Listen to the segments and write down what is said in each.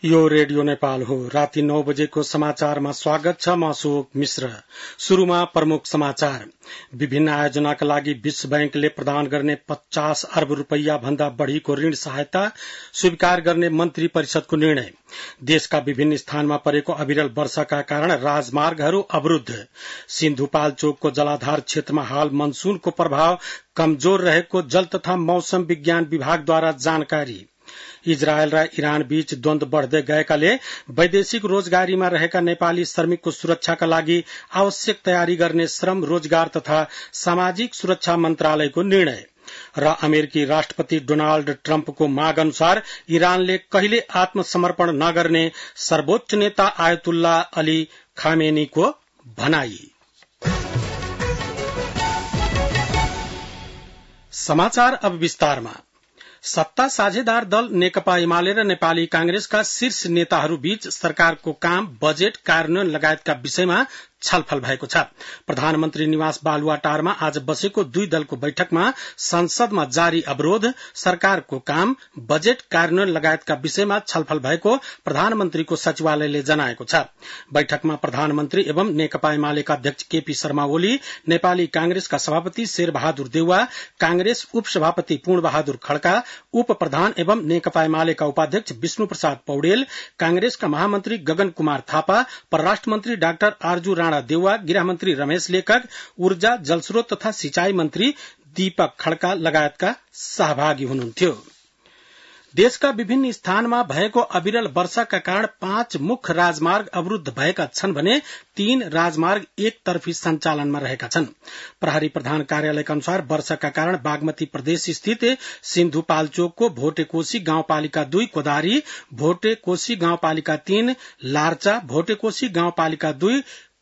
यो रेडियो नेपाल हो। राति 9 बजेको समाचारमा स्वागत छ। म अशोक मिश्र। शुरूमा प्रमुख समाचार। विभिन्न आयोजनाका लागि विश्व बैंकले प्रदान गर्ने 50 अर्ब रूपैयाँ भन्दा बढ़ीको ऋण सहायता स्वीकार गर्ने मन्त्री परिषदको निर्णय। देशका विभिन्न स्थानमा परेको अविरल वर्षाका कारण राजमार्गहरू अवरूद्ध। सिन्धुपाल्चोकको जलाधार क्षेत्रमा हाल मनसूनको प्रभाव कमजोर रहेको जल तथा मौसम विज्ञान विभागद्वारा जानकारी। इजरायल र इरान बीच द्वन्द्व बढ़दै गएकाले वैदेशिक रोजगारीमा रहेका नेपाली श्रमिकको सुरक्षाका लागि आवश्यक तयारी गर्ने श्रम रोजगार तथा सामाजिक सुरक्षा मन्त्रालयको निर्णय। र अमेरिकी राष्ट्रपति डोनाल्ड ट्रम्पको माग अनुसार इरानले कहिले आत्मसमर्पण नगर्ने सर्वोच्च नेता आयतुल्लाह अली खामेनीको भनाई। समाचार अब विस्तारमा। सत्ता साझेदार दल नेकपा एमाले र नेपाली कांग्रेसका शीर्ष नेताहरू बीच सरकारको काम, बजेट कार्यान्वयन लगायतका विषयमा छलफल भएको छ। प्रधानमन्त्री निवास बालुवाटारमा आज बसेको दुई दलको बैठकमा संसदमा जारी अवरोध, सरकारको काम, बजेट कार्यान्वयन लगायतका विषयमा छलफल भएको प्रधानमन्त्रीको सचिवालयले जनाएको छ। बैठकमा प्रधानमन्त्री एवं नेकपा एमालेका अध्यक्ष केपी शर्मा ओली, नेपाली कांग्रेसका सभापति शेरबहादुर देउवा, कांग्रेस उपसभापति पूर्णबहादुर खड्का, उप प्रधान एवं नेकपा एमालेका उपाध्यक्ष विष्णु प्रसाद पौडेल, कांग्रेसका महामन्त्री गगन कुमार थापा, परराष्ट्र मन्त्री डाक्टर आरजू राणा देउवा, गृहमन्त्री रमेश लेखक, ऊर्जा जलस्रोत तथा सिंचाई मन्त्री दीपक खड्का लगायतका सहभागी हुनुहुन्थ्यो। देशका विभिन्न स्थानमा भएको अविरल वर्षाका कारण 5 मुख्य राजमार्ग अवरूद्ध भएका छन् भने 3 राजमार्ग एकतर्फी सञ्चालनमा रहेका छन्। प्रहरी प्रधान कार्यालयका अनुसार वर्षाका कारण बागमती प्रदेश स्थित सिन्धुपाल्चोकको भोटेकोशी गाउँपालिका 2, कोदारी, भोटेकोशी गाउँपालिका 3, लार्चा, भोटेकोशी गाउँपालिका 2,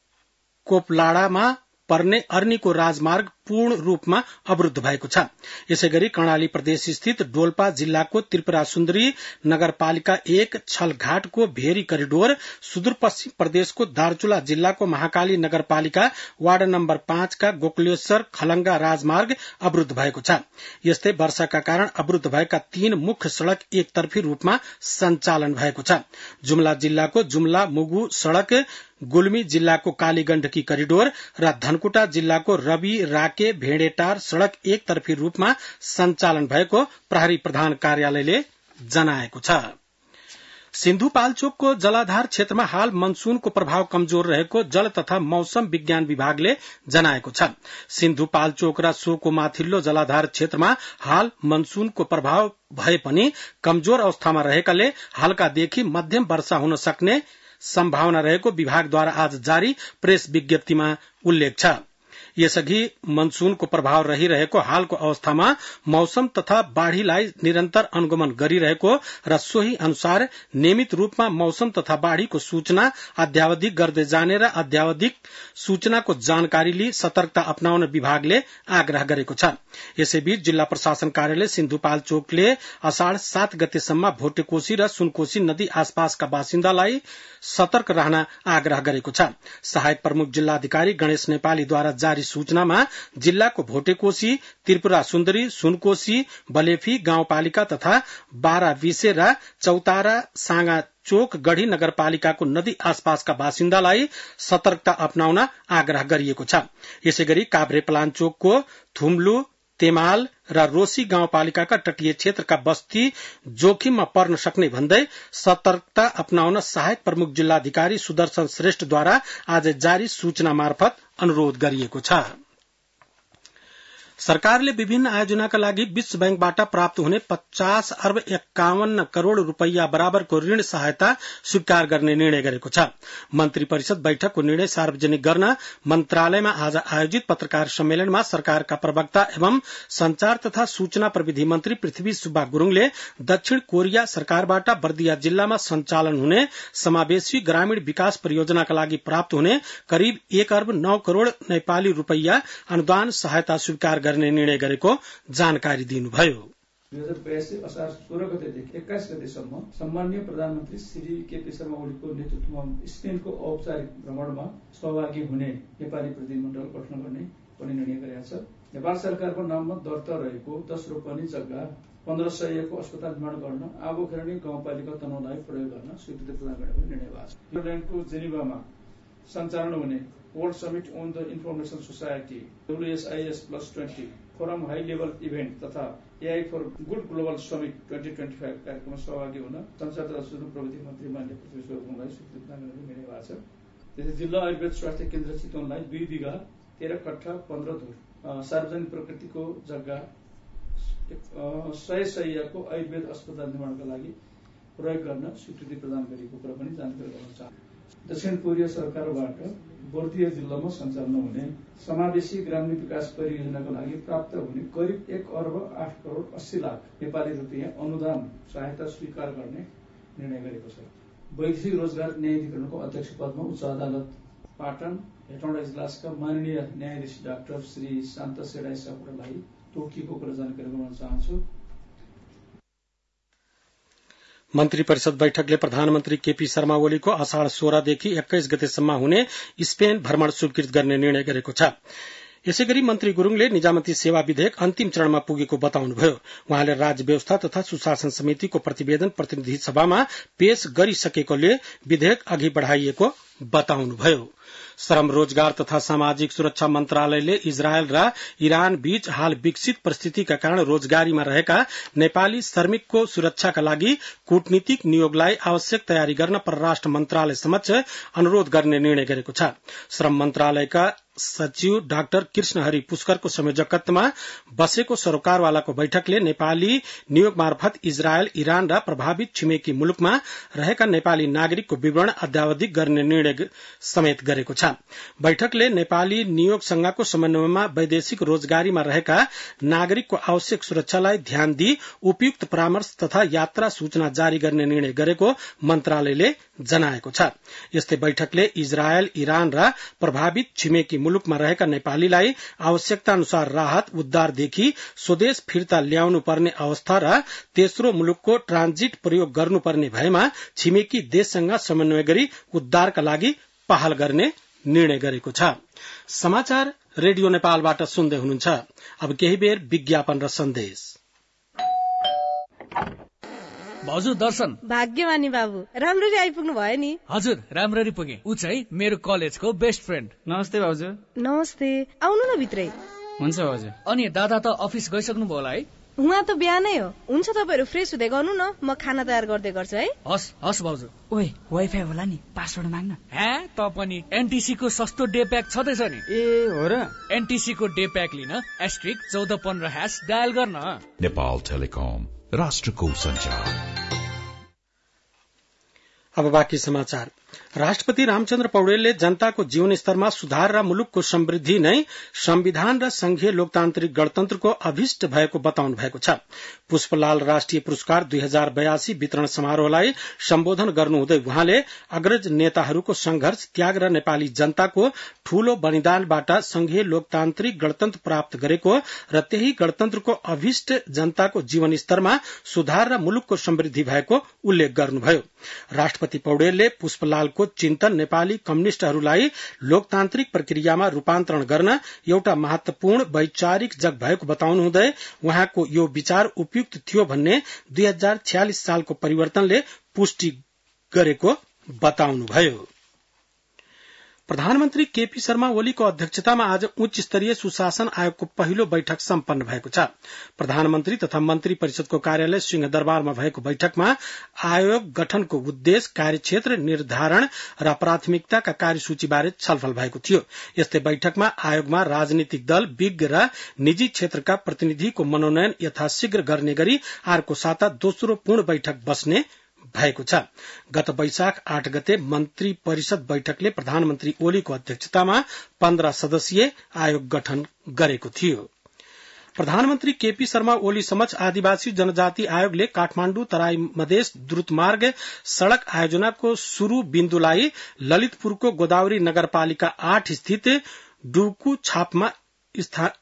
कोपलाडामा पर्ने अर्नीको राजमार्ग पूर्ण रूपमा अवरूद्ध भएको छ। यसैगरी कर्णाली प्रदेश स्थित डोल्पा जिल्लाको त्रिपुरा सुन्दरी नगरपालिका 1, छलघाटको भेरी करिडोर, सुदूरपश्चिम प्रदेशको दार्चुला जिल्लाको महाकाली नगरपालिका वार्ड नम्बर 5 का गोकुलेश्वर खलंगा राजमार्ग अवरूद्ध भएको छ। यस्तै वर्षाका कारण अवरूद्ध भएका 3 मुख्य सड़क एकतर्फी रूपमा सञ्चालन भएको छ। जुम्ला जिल्लाको जुम्ला मुगु सड़क, गुल्मी जिल्लाको कालीगण्डकी करिडोर र धनकुटा जिल्लाको रवि राके भेडेटार सड़क एकतर्फी रूपमा सञ्चालन भएको प्रहरी प्रधान कार्यालयले जनाएको छ। सिन्धुपाल्चोकको जलाधार क्षेत्रमा हाल मनसूनको प्रभाव कमजोर रहेको जल तथा मौसम विज्ञान विभागले जनाएको छ। सिन्धुपाल्चोक र सोको माथिल्लो जलाधार क्षेत्रमा हाल मनसूनको प्रभाव भए पनि कमजोर अवस्थामा रहेकाले हल्कादेखि मध्यम वर्षा हुन सक्ने सम्भावना रहेको विभागद्वारा आज जारी प्रेस विज्ञप्तिमा उल्लेख छ। यसअघि मनसूनको प्रभाव रहिरहेको हालको अवस्थामा मौसम तथा बाढ़ीलाई निरन्तर अनुगमन गरिरहेको र सोही अनुसार नियमित रूपमा मौसम तथा बाढ़ीको सूचना अध्यावधिक गर्दै जाने र अध्यावधिक सूचनाको जानकारी लिई सतर्कता अपनाउन विभागले आग्रह गरेको छ। यसैबीच जिल्ला प्रशासन कार्यालय सिन्धुपाल्चोकले अषाढ़ 7 गतेसम्म भोटेकोशी र सुनकोशी नदी आसपासका बासिन्दालाई सतर्क रहन आग्रह गरेको छ। सहायक प्रमुख जिल्लाधिकारी गणेश नेपालीद्वारा जारी सूचनामा जिल्लाको भोटेकोशी, त्रिपुरा सुन्दरी, सुनकोशी, बलेफी गाउँपालिका तथा 12 विसे र चौतारा साँगा चोक गढ़ी नगरपालिकाको नदी आसपासका बासिन्दालाई सतर्कता अपनाउन आग्रह गरिएको छ। यसैगरी काभ्रेपलाञ्चोकको थुम्लु, तेमाल र रोसी गाउँपालिकाका तटीय क्षेत्रका बस्ती जोखिममा पर्न सक्ने भन्दै सतर्कता अपनाउन सहायक प्रमुख जिल्लाधिकारी सुदर्शन श्रेष्ठद्वारा आज जारी सूचना मार्फत अनुरोध गरिएको छ। सरकारले विभिन्न आयोजनाका लागि विश्व बैंकबाट प्राप्त हुने 50 अर्ब 51 करोड़ रूपैयाँ बराबरको ऋण सहायता स्वीकार गर्ने निर्णय गरेको छ। मन्त्री परिषद बैठकको निर्णय सार्वजनिक गर्न मन्त्रालयमा आज आयोजित पत्रकार सम्मेलनमा सरकारका प्रवक्ता एवं संचार तथा सूचना प्रविधि मन्त्री पृथ्वी सुब्बा गुरूङले दक्षिण कोरिया सरकारबाट बर्दिया जिल्लामा सञ्चालन हुने समावेशी ग्रामीण विकास परियोजनाका लागि प्राप्त हुने करिब 1 अर्ब 9 करोड़ नेपाली रूपैयाँ अनुदान सहायता स्वीकार गर्ने निर्णय गरेको जानकारी दिनुभयो। 2082 असार 16 गतेदेखि 21 गतेसम्म सम्माननीय प्रधानमन्त्री श्री केपी शर्मा ओलीको नेतृत्वमा स्पेनको औपचारिक भ्रमणमा सहभागी हुने नेपाली प्रतिनिधिमण्डल गठन गर्ने पनि निर्णय गरेको छ। नेपाल सरकारको नाममा दर्ता रहेको 10 रोपनी जग्गा 1500 को अस्पताल निर्माण गर्न आबोखेर्नी गाउँपालिका तनहुँलाई प्रयोग गर्न स्वीकृति प्रदान गर्ने निर्णय भएको छ। स्विजरल्याण्डको जेनिभामा सञ्चालन हुने world summit on the information society WSIS+20 forum high level event तथा AI for good global summit 2025 कार्यक्रममा सहभागी हुन संचार तथा सूचना प्रविधि मन्त्री माननीय पृथ्वी सोमलाई स्वीकृति प्रदान गर्ने निर्णय भएको छ। त्यसै जिल्ला आयुर्वेद स्वास्थ्य केन्द्र चितवनलाई 2 बिघा 13 कट्ठा 15 धुर सार्वजनिक प्रकृतिको जग्गा 100 शय्याको आयुर्वेद अस्पताल निर्माणका लागि प्रयोग गर्न स्वीकृति प्रदान गरेको कुरा पनि जानकारी गराउन चाहन्छु। दक्षिण कोरिया सरकारबाट बर्दिया जिल्लामा सञ्चालन हुने समावेशी ग्रामीण विकास परियोजनाको लागि प्राप्त हुने करिब 1 अर्ब 8 करोड 80 लाख नेपाली रुपियाँ अनुदान सहायता स्वीकार गर्ने निर्णय गरेको छ। वैदेशिक रोजगार न्यायाधिकरणको अध्यक्ष पदमा उच्च अदालत पाटन हेटौँडा इजलासका माननीय न्यायाधीश डाक्टर श्री शान्त सेडाई सापकोटालाई तोकिएको कुरा जानकारी गराउन चाहन्छु। मन्त्री परिषद बैठकले प्रधानमन्त्री केपी शर्मा ओलीको अषाढ 16 देखि 21 गतेसम्म हुने स्पेन भ्रमण स्वीकृत गर्ने निर्णय गरेको छ। यसैगरी मन्त्री गुरूङले निजामती सेवा विधेयक अन्तिम चरणमा पुगेको बताउनुभयो। उहाँले राज्य व्यवस्था तथा सुशासन समितिको प्रतिवेदन प्रतिनिधि सभामा पेश गरिसकेकोले विधेयक अघि बढ़ाइएको बताउनुभयो। श्रम रोजगार तथा सामाजिक सुरक्षा मन्त्रालयले इजरायल र इरान बीच हाल विकसित परिस्थितिका कारण रोजगारीमा रहेका नेपाली श्रमिकको सुरक्षाका लागि कूटनीतिक नियोगलाई आवश्यक तयारी गर्न परराष्ट्र मन्त्रालय समक्ष अनुरोध गर्ने निर्णय गरेको छ। श्रम मन्त्रालयका सचिव डाक्टर कृष्णहरि पुष्करको संयोजकत्वमा बसेको सरोकारवालाको बैठकले नेपाली नियोग मार्फत इजरायल इरान र प्रभावित छिमेकी मुलुकमा रहेका नेपाली नागरिकको विवरण अद्यावधिक गर्ने निर्णय समेत गरेको छ। बैठकले नेपाली नियोग संघको समन्वयमा वैदेशिक रोजगारीमा रहेका नागरिकको आवश्यक सुरक्षालाई ध्यान दिई उपयुक्त परामर्श तथा यात्रा सूचना जारी गर्ने निर्णय गरेको मन्त्रालयले जनाएको छ। यस्तै बैठकले इजरायल इरान र प्रभावित छिमेकी मुलुकमा रहेका नेपालीलाई आवश्यकता अनुसार राहत उद्धारदेखि स्वदेश फिर्ता ल्याउनु पर्ने अवस्था र तेस्रो मुलुकको ट्रान्जिट प्रयोग गर्नुपर्ने भएमा छिमेकी देशसँग समन्वय गरी उद्धारका लागि पहल गर्ने निर्णय गरेको छ। समाचार रेडियो नेपालबाट सुन्दै हुनुहुन्छ। अब केही बेर विज्ञापन र सन्देश। भाउजू दर्शन। भाग्यमानी बाबु, राम्ररी आइपुग्नु भयो नि। हजुर राम्ररी पुगे। ऊ चाहिँ मेरो कलेजको बेस्ट फ्रेन्ड। नमस्ते भाउजू। नमस्ते, आउनु न भित्रै। हुन्छ भाउजू। अनि दादा त अफिस गइसक्नु भयो होला है? उहाँ त बिहानै हो। हुन्छ तपाईहरु फ्रेस हुँदै गर्नु न, म खाना तयार गर्दै गर्छु है। हस् हस् भाउजू। ओए वाइफाई होला नि, पासवर्ड माग्न। हे त पनि एनटीसी को सस्तो डे प्याक छदैछ नि। ए हो र? एनटीसी को डे प्याक लिन *1415# डायल गर्न। नेपाल टेलिकम, राष्ट्रको सञ्चार। अब बाँकी समाचार। राष्ट्रपति रामचन्द्र पौडेलले जनताको जीवन स्तरमा सुधार र मुलुकको समृद्धि नै संविधान र संघीय लोकतान्त्रिक गणतन्त्रको अभिष्ट भएको बताउनु भएको छ। पुष्पलाल राष्ट्रिय पुरस्कार 2082 वितरण समारोहलाई सम्बोधन गर्नुहुँदै उहाँले अग्रज नेताहरूको संघर्ष त्याग र नेपाली जनताको ठूलो बलिदानबाट संघीय लोकतान्त्रिक गणतन्त्र प्राप्त गरेको र त्यही गणतन्त्रको अभिष्ट जनताको जीवन स्तरमा सुधार र मुलुकको समृद्धि भएको उल्लेख गर्नुभयो। राष्ट्रपति पौडेलले पुष्पलालको चिन्तन नेपाली कम्युनिष्टहरूलाई लोकतान्त्रिक प्रक्रियामा रूपान्तरण गर्न एउटा महत्वपूर्ण वैचारिक जग भएको बताउनुहुँदै उहाँको यो विचार उपयुक्त थियो भन्ने 2046 सालको परिवर्तनले पुष्टि गरेको बताउनुभयो। प्रधानमन्त्री केपी शर्मा ओलीको अध्यक्षतामा आज उच्च स्तरीय सुशासन आयोगको पहिलो बैठक सम्पन्न भएको छ। प्रधानमन्त्री तथा मन्त्री परिषदको कार्यालय सिंहदरबारमा भएको बैठकमा आयोग गठनको उद्देश्य, कार्यक्षेत्र निर्धारण र प्राथमिकताका कार्यसूचीबारे छलफल भएको थियो। यस्तै बैठकमा आयोगमा राजनीतिक दल, विज्ञ र निजी क्षेत्रका प्रतिनिधिको मनोनयन यथाशीघ्र गर्ने गरी अर्को साता दोस्रो पूर्ण बैठक बस्ने भएको छ। गत वैशाख 8 गते मन्त्री परिषद बैठकले प्रधानमन्त्री ओलीको अध्यक्षतामा 15 सदस्यीय आयोग गठन गरेको थियो। प्रधानमन्त्री केपी शर्मा ओली समक्ष आदिवासी जनजाति आयोगले काठमाण्डु तराई मधेस द्रुतमार्ग सड़क आयोजनाको शुरू बिन्दुलाई ललितपुरको गोदावरी नगरपालिका 8 स्थित डुकु छापमा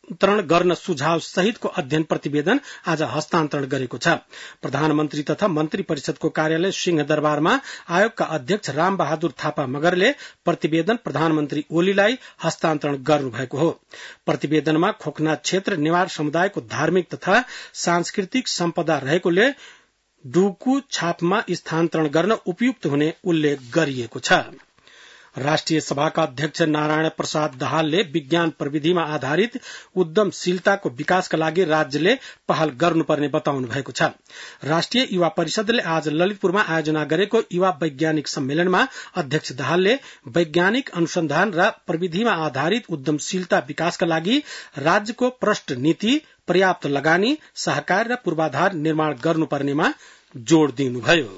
हस्तान्तरण गर्न सुझाव सहितको अध्ययन प्रतिवेदन आज हस्तान्तरण गरेको छ। प्रधानमन्त्री तथा मन्त्री परिषदको कार्यालय सिंहदरबारमा आयोगका अध्यक्ष राम बहादुर थापा मगरले प्रतिवेदन प्रधानमन्त्री ओलीलाई हस्तान्तरण गर्नुभएको हो। प्रतिवेदनमा खोकना क्षेत्र नेवार समुदायको धार्मिक तथा सांस्कृतिक सम्पदा रहेकोले डुकु छापमा स्थानान्तरण गर्न उपयुक्त हुने उल्लेख गरिएको छ। राष्ट्रिय सभाका अध्यक्ष नारायण प्रसाद दाहालले विज्ञान प्रविधिमा आधारित उद्यमशीलताको विकासका लागि राज्यले पहल गर्नुपर्ने बताउनु भएको छ। राष्ट्रिय युवा परिषदले आज ललितपुरमा आयोजना गरेको युवा वैज्ञानिक सम्मेलनमा अध्यक्ष दाहालले वैज्ञानिक अनुसन्धान र प्रविधिमा आधारित उद्यमशीलता विकासका लागि राज्यको प्रष्ट नीति, पर्याप्त लगानी, सहकार र पूर्वाधार निर्माण गर्नुपर्नेमा जोड़ दिनुभयो।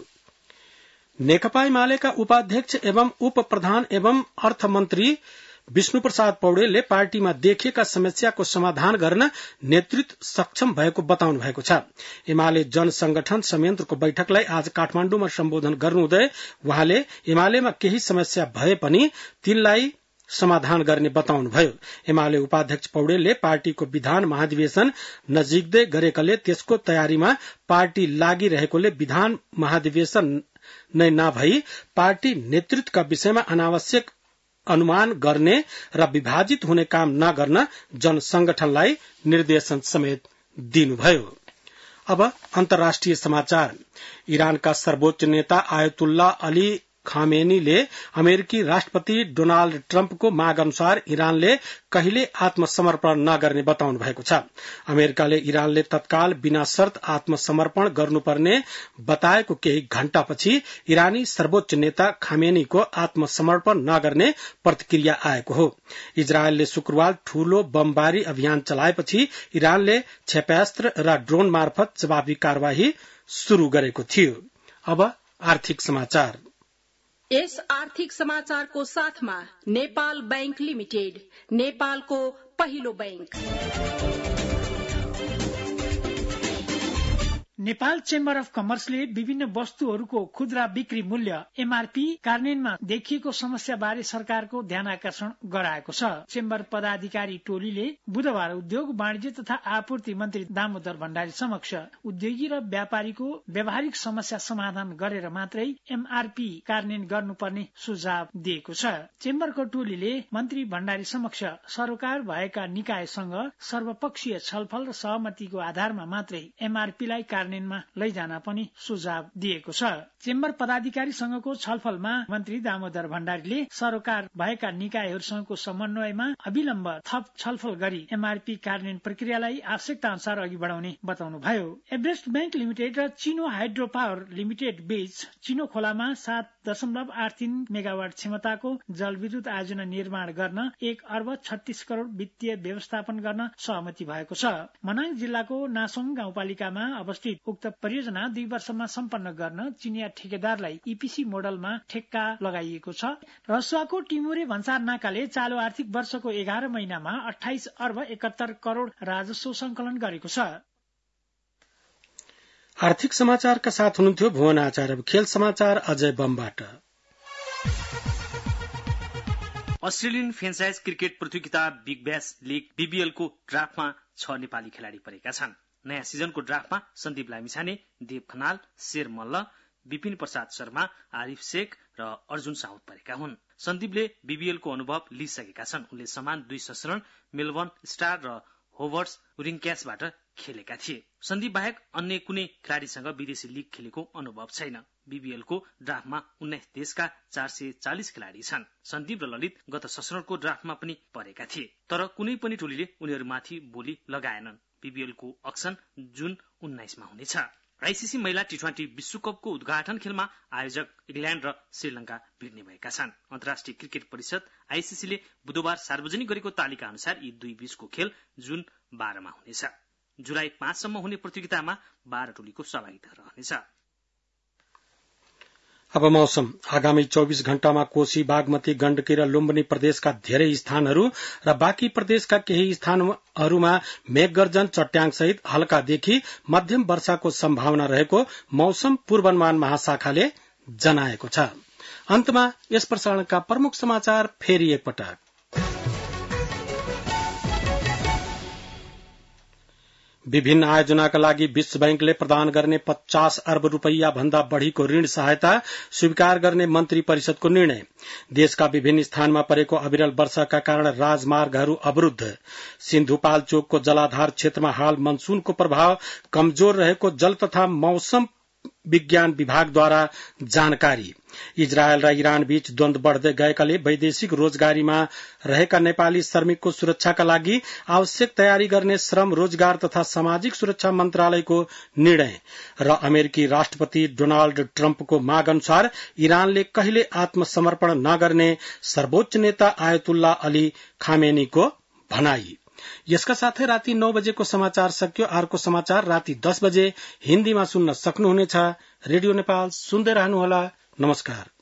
नेकपा एमालेका उपाध्यक्ष एवं उप प्रधान एवं अर्थमन्त्री विष्णु प्रसाद पौडेलले पार्टीमा देखिएका समस्याको समाधान गर्न नेतृत्व सक्षम भएको बताउनु भएको छ। एमाले जन संगठन संयन्त्रको बैठकलाई आज काठमाण्डुमा सम्बोधन गर्नुहुँदै उहाँले एमालेमा केही समस्या भए पनि तिनलाई समाधान गर्ने बताउनुभयो। एमाले उपाध्यक्ष पौडेलले पार्टीको विधान महाधिवेशन नजिक्दै गरेकाले त्यसको तयारीमा पार्टी लागिरहेकोले विधान महाधिवेशन नै नभई पार्टी नेतृत्वका विषयमा अनावश्यक अनुमान गर्ने र विभाजित हुने काम नगर्न जन संगठनलाई निर्देशन समेत दिनुभयो। अब अन्तर्राष्ट्रिय समाचार। इरानका सर्वोच्च नेता आयतुल्लाह अली खामेनीले अमेरिकी राष्ट्रपति डोनाल्ड ट्रम्पको माग अनुसार इरानले कहिले आत्मसमर्पण नगर्ने बताउनु भएको छ। अमेरिकाले इरानले तत्काल बिना शर्त आत्मसमर्पण गर्नुपर्ने बताएको केही घण्टापछि इरानी सर्वोच्च नेता खामेनीको आत्मसमर्पण नगर्ने प्रतिक्रिया आएको हो। इजरायलले शुक्रबार ठूलो बमबारी अभियान चलाएपछि इरानले क्षेपणास्त्र र ड्रोन मार्फत जवाबी कार्यवाही शुरू गरेको थियो। अब आर्थिक समाचार। यस आर्थिक समाचारको साथमा नेपाल बैंक लिमिटेड, नेपालको पहिलो बैंक। नेपाल चेम्बर अफ कमर्सले विभिन्न वस्तुहरूको खुद्रा बिक्री मूल्य एमआरपी कार्यान्वयनमा देखिएको समस्या बारे सरकारको ध्यान आकर्षण गराएको छ। चेम्बर पदाधिकारी टोलीले बुधबार उद्योग, वाणिज्य तथा आपूर्ति मन्त्री दामोदर भण्डारी समक्ष उद्योगी र व्यापारीको व्यावहारिक समस्या समाधान गरेर मात्रै एमआरपी कार्यान्वयन गर्नुपर्ने सुझाव दिएको छ। चेम्बरको टोलीले मन्त्री भण्डारी समक्ष सरोकार भएका निकायसँग सर्वपक्षीय छलफल र सहमतिको आधारमा मात्रै एमआरपीलाई कार्यान्वयनमा लैजान पनि सुझाव दिएको छ। चेम्बर पदाधिकारीसँगको छलफलमा मन्त्री दामोदर भण्डारीले सरोकार भएका निकायहरूसँगको समन्वयमा अविलम्ब थप छलफल गरी एमआरपी कार्यान्वयन प्रक्रियालाई आवश्यकता अनुसार अघि बढाउने बताउनुभयो। एभरेस्ट बैंक लिमिटेड र चिनो हाइड्रो पावर लिमिटेड बीच चिनो खोलामा 7.83 मेगावाट क्षमताको जलविद्युत आयोजना निर्माण गर्न 1 अर्ब 36 करोड़ वित्तीय व्यवस्थापन गर्न सहमति भएको छ। मनाङ जिल्लाको नासोङ गाउँपालिकामा अवस्थित उक्त परियोजना 2 वर्षमा सम्पन्न गर्न चिनिया ठेकेदारलाई ईपीसी मोडलमा ठेक्का लगाइएको छ। रसुवाको टिमुरे भन्सार नाकाले चालू आर्थिक वर्षको 11 महिनामा 28 अर्ब 71 करोड़ राजस्व संकलन गरेको छ। आर्थिक समाचारका साथ हुनुहुन्थ्यो भुवन आचार्य। खेल समाचार अजय बमबाट। अस्ट्रेलियन फ्रेन्चाइज क्रिकेट प्रतियोगिता बिग ब्यास लीग बीबीएल को ड्राफ्टमा 6 नेपाली खेलाड़ी परेका छन्। नयाँ सिजनको ड्राफ्टमा सन्दीप लामिछाने, देव खनाल, शेर मल्ल, विपिन प्रसाद शर्मा, आरिफ शेख र अर्जुन साउद परेका हुन्। सन्दीपले बीबीएलको अनुभव लिइसकेका छन्। उनले समान 2 संस्करण मेलबर्न स्टार र होवर्ड्स रिङक्यासबाट खेलेका थिए। सन्दीप बाहेक अन्य कुनै खेलाड़ीसँग विदेशी लीग खेलेको अनुभव छैन। बीबीएलको ड्राफ्टमा 19 देशका 440 खेलाड़ी छन्। सन्दीप र ललित गत संस्करणको ड्राफ्टमा पनि परेका थिए, तर कुनै पनि टोलीले उनीहरूमाथि बोली लगाएनन्। बीबीएलको अक्सन जुन 19 मा हुनेछ। आईसीसी महिला टी20 विश्वकपको उद्घाटन खेलमा आयोजक इंग्ल्याण्ड र श्रीलंका भिड्ने भएका छन्। अन्तर्राष्ट्रिय क्रिकेट परिषद आईसीसीले बुधबार सार्वजनिक गरेको तालिका अनुसार यी दुई बीचको खेल जुन 12 मा हुनेछ। जुलाई 5 सम्म हुने प्रतियोगितामा 12 टोलीको सहभागिता रहनेछ। अब मौसम। आगामी 24 घण्टामा कोशी, बागमती, गण्डकी र लुम्बिनी प्रदेशका धेरै स्थानहरू र बाँकी प्रदेशका केही स्थानहरूमा मेघगर्जन, चट्याङ सहित हल्कादेखि मध्यम वर्षाको सम्भावना रहेको मौसम पूर्वानुमान महाशाखाले जनाएको छ। अन्तमा यस प्रसारणका प्रमुख समाचार फेरि एकपटक। विभिन्न आयोजनाका लागि विश्व बैंकले प्रदान गर्ने 50 अर्ब रूपैयाँ भन्दा बढ़ीको ऋण सहायता स्वीकार गर्ने मन्त्री परिषदको निर्णय। देशका विभिन्न स्थानमा परेको अविरल वर्षाका कारण राजमार्गहरू अवरूद्ध। सिन्धुपाल्चोकको जलाधार क्षेत्रमा हाल मनसूनको प्रभाव कमजोर रहेको जल तथा मौसम विज्ञान विभागद्वारा जानकारी। इजरायल र इरान बीच द्वन्द बढ़दै गएकाले वैदेशिक रोजगारीमा रहेका नेपाली श्रमिकको सुरक्षाका लागि आवश्यक तयारी गर्ने श्रम रोजगार तथा सामाजिक सुरक्षा मन्त्रालयको निर्णय। र अमेरिकी राष्ट्रपति डोनाल्ड ट्रम्पको माग अनुसार इरानले कहिले आत्मसमर्पण नगर्ने सर्वोच्च नेता आयतुल्ला अली खामेनीको भनाई। यसका साथै राति 9 बजेको समाचार सकियो। अर्को समाचार राति 10 बजे हिन्दीमा सुन्न सक्नुहुनेछ। रेडियो नेपाल सुन्दै रहनुहोला। नमस्कार।